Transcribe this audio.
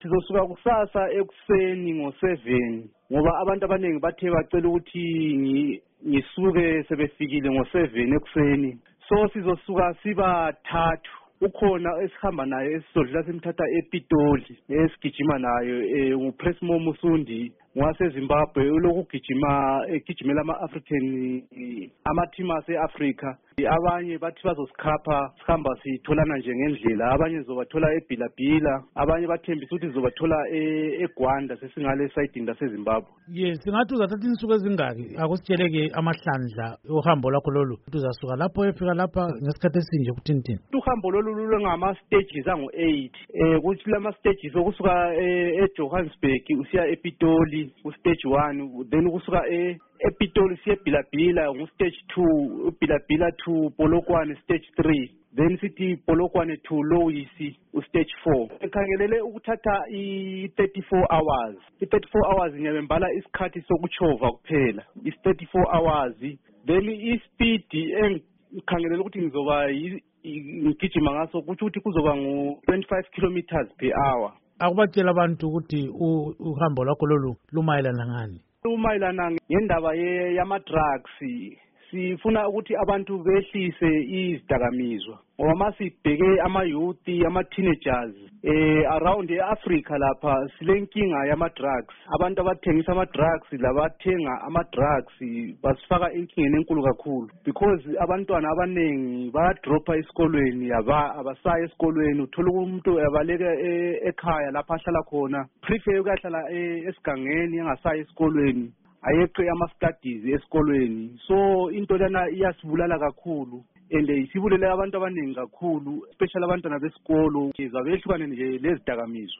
Sizosuka kusasa ekuseni ngo-7 ngoba abantu abaningi bathe bacela ukuthi ngisuke sebefikile ngo-7 ekuseni. So sizosuka sibathathu. Ukhona esihamba naye esizodlula simthatha ePitoli esigijima nayo nguPresmo Musundi waseZimbabwe uloku egijimela ama-African ama-team ase-Africa. Abanye bathi bazosikhapha sihamba sitholana nje ngendlela, abanye zobathola eBhilabhila, abanye bathembisa ukuthi zobathola eGwanda sesingale esayidini laseZimbabwe. Yes, singathi uzathatha insuku ezingaki akusitsheleke amahlandla uhambo lakho lolu uzasuka lapho efika lapha ngesikhathi esinje kuthini? Uhambo lolu lungama-stages angu-8 kuthi lama-stages okusuka eJohannesburg usiya ePitoli ku-stage 1, then ukusuka ePitoli siya eBhilabhila ngu-stage 2, uBhilabhila to Polokwane stage 3, then sithi Polokwane to Lowisi u-stage 4. Ekhangelele ukuthatha i-34 hours. I-34 hours ngiyabembala isikhathi sokuchova kuphela. Is-34 hours. Then i-speed engikhangelele ukuthi ngizoba ngigijima ngaso ukuthi kuzoba ngu-25 kilometers per hour. Akubatshela abantu ukuthi uhambo lakho lolu lumayelana ngani? Lumayelana ngendaba yama-drugs. Sifuna ukuthi abantu behlise izidakamizwa ngoba masibheke ama-youth, ama-teenagers around e-Africa lapha silenkinga yama-drugs. Abantu abathengisa ama-drugs labathenga ama-drugs basifaka enkingeni enkulu kakhulu because abantwana abaningi bayadropha esikolweni abasaya esikolweni. Uthola umuntu abaleka ekhaya lapha ahlala khona prefer ukuhlala esigangeni engasaya esikolweni ayeqe ama-studies esikolweni. So into lana iyasibulala kakhulu and isibulele abantu abaningi kakhulu especially abantwana besikolo behlukane nje lezidakamizwa.